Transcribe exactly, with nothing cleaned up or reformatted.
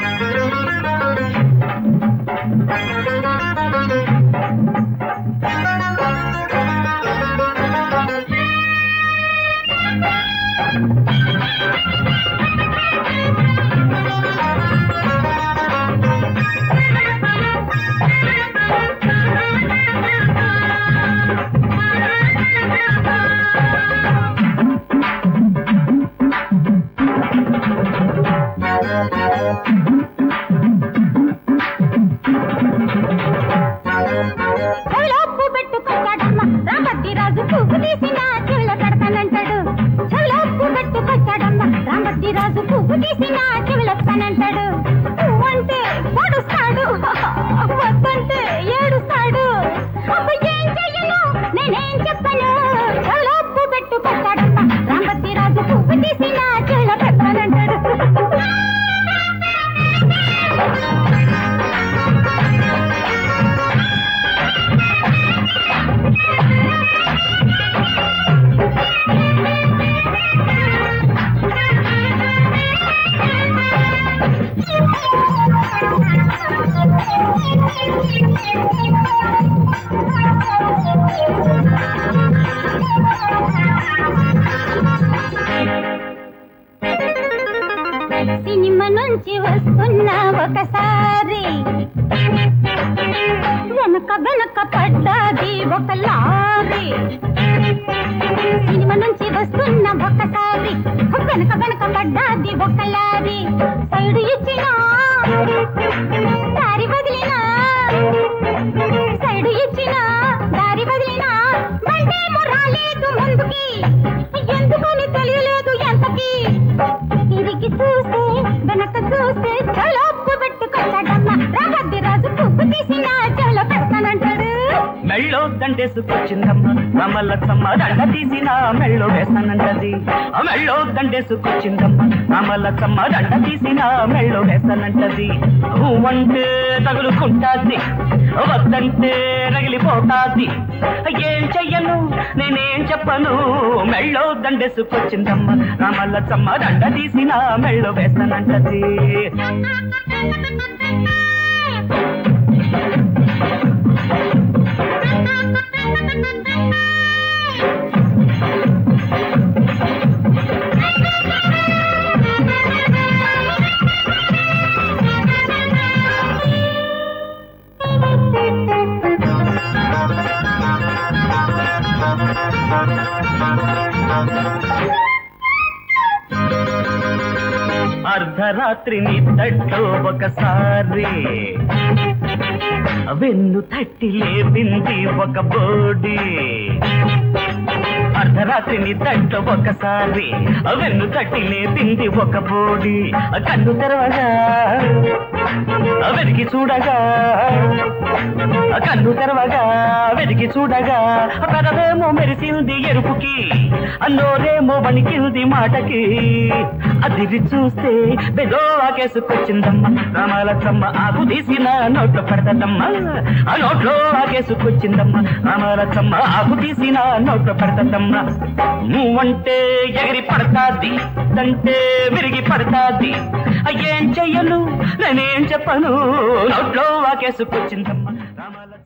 రాజు పువ్వు తీసి నా చెవులొస్తానంటాడు. పువ్వంటే పొడుస్తాడు, వద్దంటే ఏడుస్తాడు. అప్పుడు ఏం చెయ్యను నేనేం చెప్పను. చెవులో పువ్వు పెట్టుకొచ్చాడమ్మ రాంబద్ది రాజు పువ్వు తీసి నా చెవులో పెడతానంటాడు. సినిమా నుంచి వస్తున్నా ఒకసారి వెనక వెనక పడ్డాది ఒక లారీ. సినిమా నుంచి వస్తున్నా ఒకసారి వెనక వెనక పడ్డాది ఒక లారీ. సైడు ఇచ్చినా దారి వదిలినా, సైడు ఇచ్చినా దారి వదిలినా బండేమో రాలేదు ముందుకి. ఎందుకని తెలియలేదు ఎంతకి. తిరిగి చూస్తే వెనక చూస్తే చెవులోపు పెట్టుకొచ్చాడమ్మ రాంబద్ది రాజు పువ్వు తీసి నా చెవులో పెడతానంటాడు. మెళ్ళో దండేసుకొచ్చిందమ్మ రామలచ్చమ్మ దండ తీసి నా మెళ్ళో వేస్తానంటది. ఆ మెళ్ళో దండేసుకొచ్చిందమ్మ రామలచ్చమ్మ దండ తీసి నా మెళ్ళో వేస్తానంటది. అంటే తగులుకుంటాది, వద్దంటే రగిలిపోతాది. ఏం చెయ్యను నేనేం చెప్పను. మెళ్ళో దండేసుకొచ్చిందమ్మ రామలచ్చమ్మ దండ తీసి నా మెళ్ళో వేస్తానంటది. అర్ధరాత్రి నిద్దట్లో ఒకసారి వెన్ను తట్టి లేపింది ఒక బోడి. అర్ధరాత్రి నిద్దట్లో ఒకసారి వెన్ను తట్టి లేపింది ఒక బోడి. కన్ను తెరవగా వెతికి చూడగా, కన్ను తెరవగా వెతికి చూడగా పెదవేమో మెరిసింది ఎరుపుకి, అన్నోరేమో వణికింది మాటకి. అదిరి చూస్తే బెదోవాకేసుకొచ్చిందమ్మ రామలచ్చమ్మ ఆకు తీసిన నోట్లో పెడతదమ్మ. ఆ నోట్లో ఆకేసుకొచ్చిందమ్మ రామలచ్చమ్మ ఆకు తీసిన నోట్లో పెడతదమ్మ. నువ్వంటే ఎగిరి పడతాది, దంటే విరిగి పడతాది. ఏం చెయ్యను నేనేం చెప్పను. నోట్లో ఆకేసుకొచ్చిందమ్మ రామలచ్చమ్మ.